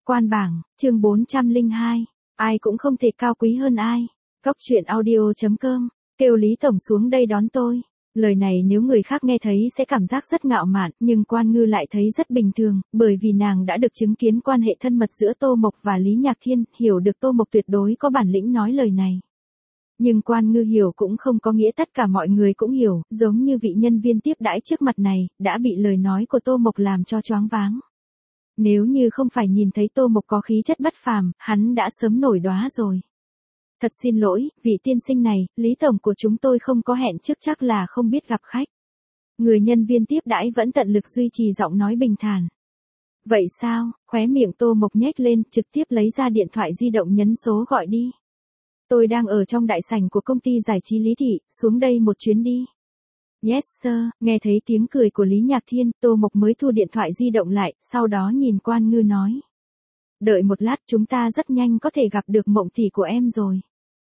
Quan bảng, chương 402. Ai cũng không thể cao quý hơn ai. Góc truyện audio.com. Kêu Lý Tổng xuống đây đón tôi. Lời này nếu người khác nghe thấy sẽ cảm giác rất ngạo mạn, nhưng Quan Ngư lại thấy rất bình thường, bởi vì nàng đã được chứng kiến quan hệ thân mật giữa Tô Mộc và Lý Nhạc Thiên, hiểu được Tô Mộc tuyệt đối có bản lĩnh nói lời này. Nhưng Quan Ngư hiểu cũng không có nghĩa tất cả mọi người cũng hiểu, giống như vị nhân viên tiếp đãi trước mặt này, đã bị lời nói của Tô Mộc làm cho choáng váng. Nếu như không phải nhìn thấy Tô Mộc có khí chất bất phàm, hắn đã sớm nổi đóa rồi. Thật xin lỗi, vị tiên sinh này, Lý Tổng của chúng tôi không có hẹn trước, chắc là không biết gặp khách. Người nhân viên tiếp đãi vẫn tận lực duy trì giọng nói bình thản. Vậy sao, khóe miệng Tô Mộc nhếch lên, trực tiếp lấy ra điện thoại di động nhấn số gọi đi. Tôi đang ở trong đại sảnh của công ty giải trí Lý Thị, xuống đây một chuyến đi. Yes sir, nghe thấy tiếng cười của Lý Nhạc Thiên, Tô Mộc mới thu điện thoại di động lại, sau đó nhìn Quan Ngư nói. Đợi một lát, chúng ta rất nhanh có thể gặp được Mộng tỷ của em rồi.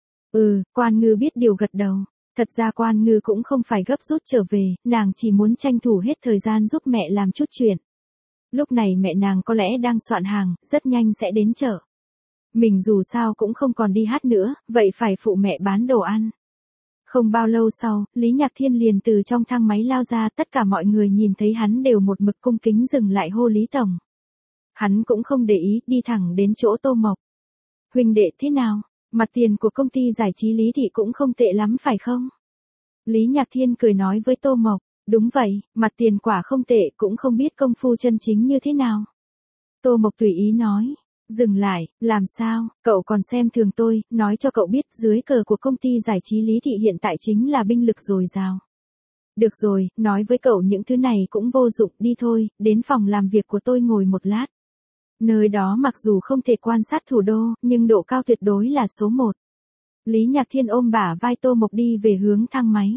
Quan Ngư biết điều gật đầu. Thật ra Quan Ngư cũng không phải gấp rút trở về, nàng chỉ muốn tranh thủ hết thời gian giúp mẹ làm chút chuyện. Lúc này mẹ nàng có lẽ đang soạn hàng, rất nhanh sẽ đến chợ. Mình dù sao cũng không còn đi hát nữa, vậy phải phụ mẹ bán đồ ăn. Không bao lâu sau, Lý Nhạc Thiên liền từ trong thang máy lao ra, tất cả mọi người nhìn thấy hắn đều một mực cung kính dừng lại hô Lý Tổng. Hắn cũng không để ý, đi thẳng đến chỗ Tô Mộc. Huynh đệ thế nào? Mặt tiền của công ty giải trí Lý Thị cũng không tệ lắm phải không? Lý Nhạc Thiên cười nói với Tô Mộc. Đúng vậy, mặt tiền quả không tệ, cũng không biết công phu chân chính như thế nào. Tô Mộc tùy ý nói. Dừng lại, làm sao, cậu còn xem thường tôi, nói cho cậu biết dưới cờ của công ty giải trí Lý Thị hiện tại chính là binh lực dồi dào. Được rồi, nói với cậu những thứ này cũng vô dụng, đi thôi, đến phòng làm việc của tôi ngồi một lát. Nơi đó mặc dù không thể quan sát thủ đô, nhưng độ cao tuyệt đối là số 1. Lý Nhạc Thiên ôm bả vai Tô Mộc đi về hướng thang máy.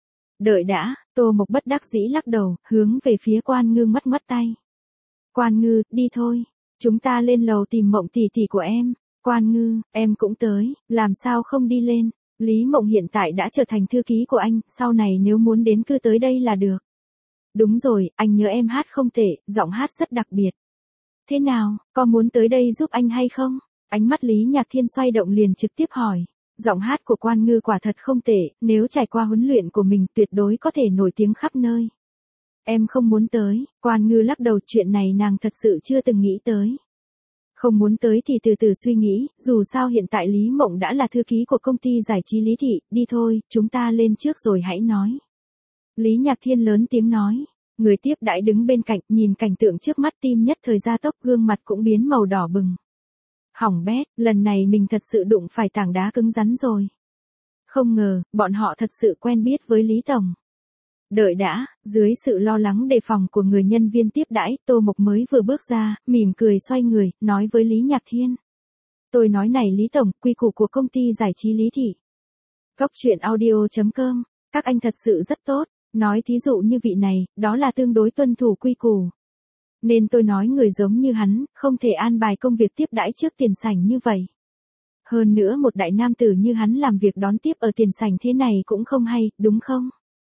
Đợi đã, Tô Mộc bất đắc dĩ lắc đầu, hướng về phía Quan Ngư ngoắc tay. Quan Ngư, đi thôi. Chúng ta lên lầu tìm Mộng tỷ tỷ của em. Quan Ngư, em cũng tới, làm sao không đi lên. Lý Mộng hiện tại đã trở thành thư ký của anh, sau này nếu muốn đến cứ tới đây là được. Đúng rồi, anh nhớ em hát không tệ, giọng hát rất đặc biệt. Thế nào, có muốn tới đây giúp anh hay không? Ánh mắt Lý Nhạc Thiên xoay động liền trực tiếp hỏi. Giọng hát của Quan Ngư quả thật không tệ, nếu trải qua huấn luyện của mình tuyệt đối có thể nổi tiếng khắp nơi. Em không muốn tới, Quan Ngư lắc đầu, chuyện này nàng thật sự chưa từng nghĩ tới. Không muốn tới thì từ từ suy nghĩ, dù sao hiện tại Lý Mộng đã là thư ký của công ty giải trí Lý Thị, đi thôi, chúng ta lên trước rồi hãy nói. Lý Nhạc Thiên lớn tiếng nói, người tiếp đãi đứng bên cạnh, nhìn cảnh tượng trước mắt tim nhất thời gia tốc, gương mặt cũng biến màu đỏ bừng. Hỏng bét, lần này mình thật sự đụng phải tảng đá cứng rắn rồi. Không ngờ, bọn họ thật sự quen biết với Lý Tổng. Đợi đã, dưới sự lo lắng đề phòng của người nhân viên tiếp đãi, Tô Mộc mới vừa bước ra, mỉm cười xoay người, nói với Lý Nhạc Thiên. Tôi nói này Lý Tổng, quy củ của công ty giải trí Lý Thị. Góc truyện audio.com, các anh thật sự rất tốt, nói thí dụ như vị này, đó là tương đối tuân thủ quy củ. Nên tôi nói người giống như hắn, không thể an bài công việc tiếp đãi trước tiền sảnh như vậy. Hơn nữa một đại nam tử như hắn làm việc đón tiếp ở tiền sảnh thế này cũng không hay, đúng không?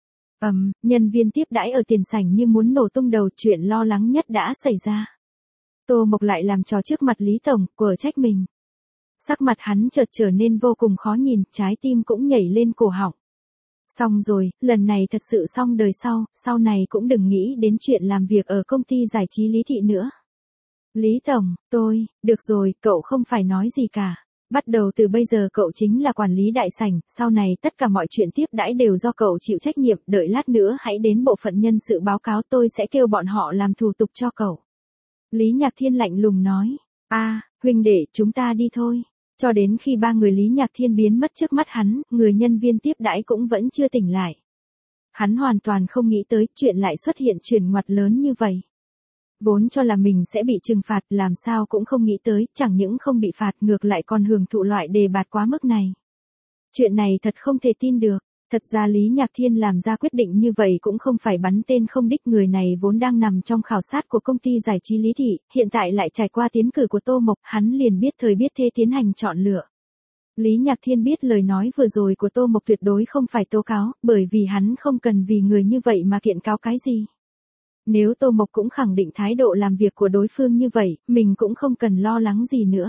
Nhân viên tiếp đãi ở tiền sảnh như muốn nổ tung đầu, chuyện lo lắng nhất đã xảy ra. Tô Mộc lại làm trò trước mặt Lý Tổng, quở trách mình. Sắc mặt hắn chợt trở nên vô cùng khó nhìn, trái tim cũng nhảy lên cổ họng. Xong rồi, lần này thật sự xong đời sau này cũng đừng nghĩ đến chuyện làm việc ở công ty giải trí Lý Thị nữa. Lý Tổng, được rồi, cậu không phải nói gì cả. Bắt đầu từ bây giờ cậu chính là quản lý đại sảnh, sau này tất cả mọi chuyện tiếp đãi đều do cậu chịu trách nhiệm, đợi lát nữa hãy đến bộ phận nhân sự báo cáo, tôi sẽ kêu bọn họ làm thủ tục cho cậu. Lý Nhạc Thiên lạnh lùng nói, huynh đệ, chúng ta đi thôi. Cho đến khi ba người Lý Nhạc Thiên biến mất trước mắt hắn, người nhân viên tiếp đãi cũng vẫn chưa tỉnh lại. Hắn hoàn toàn không nghĩ tới chuyện lại xuất hiện chuyển ngoặt lớn như vậy. Vốn cho là mình sẽ bị trừng phạt, làm sao cũng không nghĩ tới, chẳng những không bị phạt ngược lại còn hưởng thụ loại đề bạt quá mức này. Chuyện này thật không thể tin được. Thật ra Lý Nhạc Thiên làm ra quyết định như vậy cũng không phải bắn tên không đích, người này vốn đang nằm trong khảo sát của công ty giải trí Lý Thị, hiện tại lại trải qua tiến cử của Tô Mộc, hắn liền biết thời biết thế tiến hành chọn lựa. Lý Nhạc Thiên biết lời nói vừa rồi của Tô Mộc tuyệt đối không phải tố cáo, bởi vì hắn không cần vì người như vậy mà kiện cáo cái gì. Nếu Tô Mộc cũng khẳng định thái độ làm việc của đối phương như vậy, mình cũng không cần lo lắng gì nữa.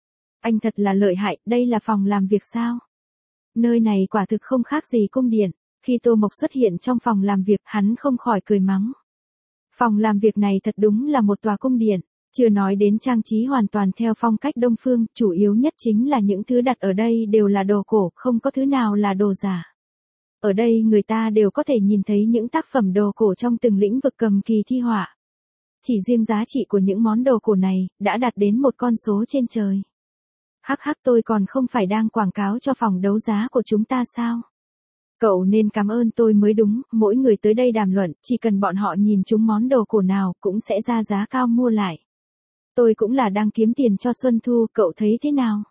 Anh thật là lợi hại, đây là phòng làm việc sao? Nơi này quả thực không khác gì cung điện. Khi Tô Mộc xuất hiện trong phòng làm việc, hắn không khỏi cười mắng. Phòng làm việc này thật đúng là một tòa cung điện. Chưa nói đến trang trí hoàn toàn theo phong cách Đông phương, chủ yếu nhất chính là những thứ đặt ở đây đều là đồ cổ, không có thứ nào là đồ giả. Ở đây người ta đều có thể nhìn thấy những tác phẩm đồ cổ trong từng lĩnh vực cầm kỳ thi họa. Chỉ riêng giá trị của những món đồ cổ này, đã đạt đến một con số trên trời. Hắc hắc, tôi còn không phải đang quảng cáo cho phòng đấu giá của chúng ta sao? Cậu nên cảm ơn tôi mới đúng, mỗi người tới đây đàm luận, chỉ cần bọn họ nhìn chúng món đồ cổ nào cũng sẽ ra giá cao mua lại. Tôi cũng là đang kiếm tiền cho Xuân Thu, cậu thấy thế nào?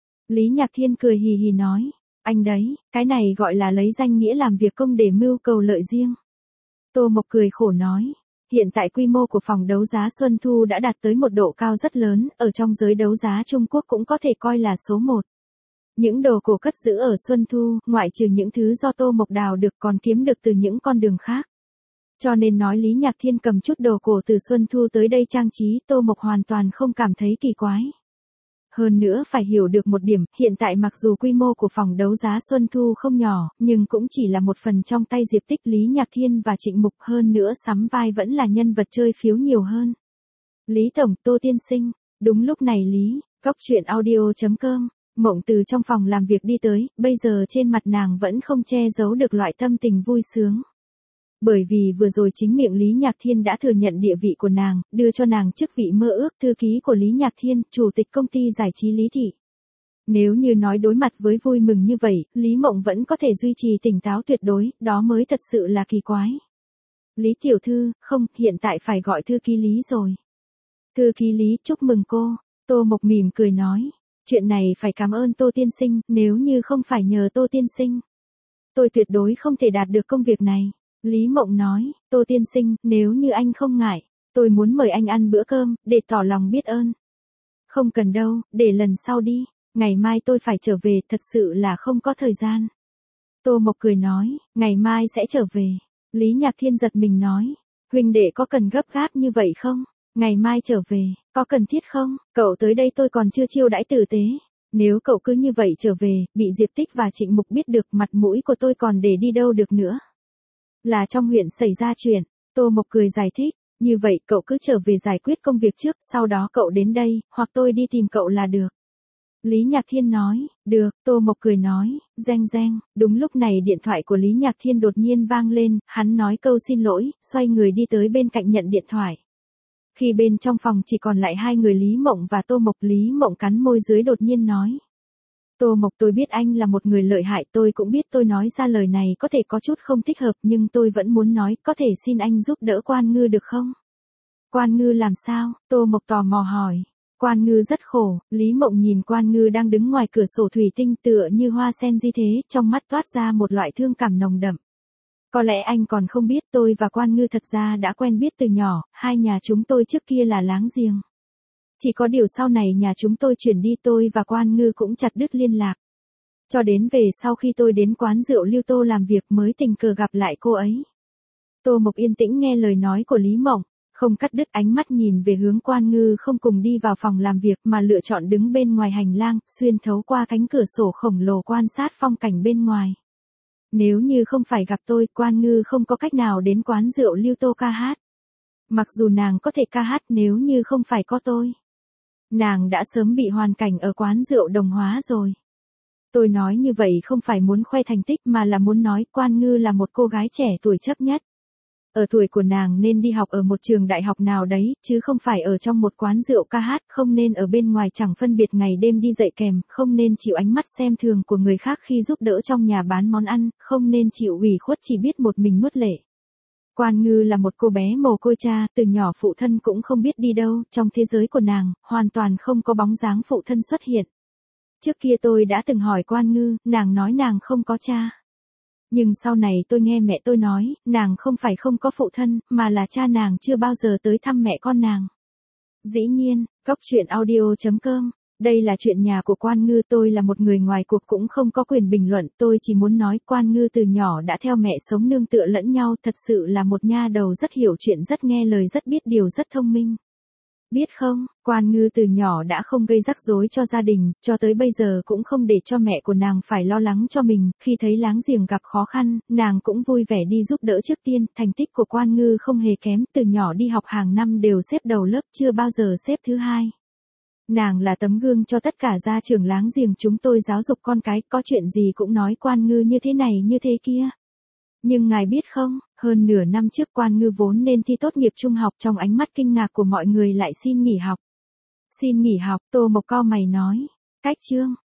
Lý Nhạc Thiên cười hì hì nói, anh đấy, cái này gọi là lấy danh nghĩa làm việc công để mưu cầu lợi riêng. Tô Mộc cười khổ nói, hiện tại quy mô của phòng đấu giá Xuân Thu đã đạt tới một độ cao rất lớn, ở trong giới đấu giá Trung Quốc cũng có thể coi là số 1. Những đồ cổ cất giữ ở Xuân Thu, ngoại trừ những thứ do Tô Mộc đào được còn kiếm được từ những con đường khác. Cho nên nói Lý Nhạc Thiên cầm chút đồ cổ từ Xuân Thu tới đây trang trí, Tô Mộc hoàn toàn không cảm thấy kỳ quái. Hơn nữa phải hiểu được một điểm, hiện tại mặc dù quy mô của phòng đấu giá Xuân Thu không nhỏ, nhưng cũng chỉ là một phần trong tay Diệp Tích, Lý Nhạc Thiên và Trịnh Mục, hơn nữa sắm vai vẫn là nhân vật chơi phiếu nhiều hơn. Lý Tổng, Tô Tiên Sinh, đúng lúc này Cóc truyện audio.com, Mộng từ trong phòng làm việc đi tới, bây giờ trên mặt nàng vẫn không che giấu được loại tâm tình vui sướng. Bởi vì vừa rồi chính miệng Lý Nhạc Thiên đã thừa nhận địa vị của nàng, đưa cho nàng chức vị mơ ước thư ký của Lý Nhạc Thiên, chủ tịch công ty giải trí Lý Thị. Nếu như nói đối mặt với vui mừng như vậy, Lý Mộng vẫn có thể duy trì tỉnh táo tuyệt đối, đó mới thật sự là kỳ quái. Lý tiểu thư, không, hiện tại phải gọi thư ký Lý rồi. Thư ký Lý, chúc mừng cô. Tô Mộc mỉm cười nói, chuyện này phải cảm ơn Tô Tiên Sinh, nếu như không phải nhờ Tô Tiên Sinh, tôi tuyệt đối không thể đạt được công việc này. Lý Mộng nói, Tô Tiên Sinh, nếu như anh không ngại, tôi muốn mời anh ăn bữa cơm, để tỏ lòng biết ơn. Không cần đâu, để lần sau đi, ngày mai tôi phải trở về, thật sự là không có thời gian. Tô Mộc cười nói, ngày mai sẽ trở về. Lý Nhạc Thiên giật mình nói, huynh đệ có cần gấp gáp như vậy không? Ngày mai trở về, có cần thiết không? Cậu tới đây tôi còn chưa chiêu đãi tử tế. Nếu cậu cứ như vậy trở về, bị Diệp Tích và Trịnh Mục biết được, mặt mũi của tôi còn để đi đâu được nữa. Là trong huyện xảy ra chuyện, Tô Mộc cười giải thích, như vậy cậu cứ trở về giải quyết công việc trước, sau đó cậu đến đây, hoặc tôi đi tìm cậu là được. Lý Nhạc Thiên nói, được, Tô Mộc cười nói, reng reng, đúng lúc này điện thoại của Lý Nhạc Thiên đột nhiên vang lên, hắn nói câu xin lỗi, xoay người đi tới bên cạnh nhận điện thoại. Khi bên trong phòng chỉ còn lại hai người Lý Mộng và Tô Mộc, Lý Mộng cắn môi dưới đột nhiên nói. Tô Mộc, tôi biết anh là một người lợi hại, tôi cũng biết tôi nói ra lời này có thể có chút không thích hợp, nhưng tôi vẫn muốn nói, có thể xin anh giúp đỡ Quan Ngư được không? Quan Ngư làm sao? Tô Mộc tò mò hỏi. Quan Ngư rất khổ, Lý Mộng nhìn Quan Ngư đang đứng ngoài cửa sổ thủy tinh tựa như hoa sen di thế, trong mắt toát ra một loại thương cảm nồng đậm. Có lẽ anh còn không biết, tôi và Quan Ngư thật ra đã quen biết từ nhỏ, hai nhà chúng tôi trước kia là láng giềng. Chỉ có điều sau này nhà chúng tôi chuyển đi, tôi và Quan Ngư cũng chặt đứt liên lạc. Cho đến về sau khi tôi đến quán rượu Lưu Tô làm việc mới tình cờ gặp lại cô ấy. Tô Mộc yên tĩnh nghe lời nói của Lý Mộng, không cắt đứt, ánh mắt nhìn về hướng Quan Ngư không cùng đi vào phòng làm việc mà lựa chọn đứng bên ngoài hành lang, xuyên thấu qua cánh cửa sổ khổng lồ quan sát phong cảnh bên ngoài. Nếu như không phải gặp tôi, Quan Ngư không có cách nào đến quán rượu Lưu Tô ca hát. Mặc dù nàng có thể ca hát, nếu như không phải có tôi, nàng đã sớm bị hoàn cảnh ở quán rượu đồng hóa rồi. Tôi nói như vậy không phải muốn khoe thành tích mà là muốn nói Quan Ngư là một cô gái trẻ tuổi chấp nhất. Ở tuổi của nàng nên đi học ở một trường đại học nào đấy, chứ không phải ở trong một quán rượu ca hát, không nên ở bên ngoài chẳng phân biệt ngày đêm đi dạy kèm, không nên chịu ánh mắt xem thường của người khác khi giúp đỡ trong nhà bán món ăn, không nên chịu ủy khuất chỉ biết một mình nuốt lệ. Quan Ngư là một cô bé mồ côi cha, từ nhỏ phụ thân cũng không biết đi đâu, trong thế giới của nàng, hoàn toàn không có bóng dáng phụ thân xuất hiện. Trước kia tôi đã từng hỏi Quan Ngư, nàng nói nàng không có cha. Nhưng sau này tôi nghe mẹ tôi nói, nàng không phải không có phụ thân, mà là cha nàng chưa bao giờ tới thăm mẹ con nàng. Dĩ nhiên, Cóc truyện audio.com Đây là chuyện nhà của Quan Ngư, tôi là một người ngoài cuộc cũng không có quyền bình luận, tôi chỉ muốn nói Quan Ngư từ nhỏ đã theo mẹ sống nương tựa lẫn nhau, thật sự là một nha đầu rất hiểu chuyện, rất nghe lời, rất biết điều, rất thông minh. Biết không, Quan Ngư từ nhỏ đã không gây rắc rối cho gia đình, cho tới bây giờ cũng không để cho mẹ của nàng phải lo lắng cho mình, khi thấy láng giềng gặp khó khăn, nàng cũng vui vẻ đi giúp đỡ trước tiên, thành tích của Quan Ngư không hề kém, từ nhỏ đi học hàng năm đều xếp đầu lớp, chưa bao giờ xếp thứ hai. Nàng là tấm gương cho tất cả gia trưởng láng giềng chúng tôi giáo dục con cái, có chuyện gì cũng nói Quan Ngư như thế này như thế kia. Nhưng ngài biết không, hơn nửa năm trước Quan Ngư vốn nên thi tốt nghiệp trung học, trong ánh mắt kinh ngạc của mọi người lại xin nghỉ học. Xin nghỉ học, Tô Mộc cau mày nói. Cách chương.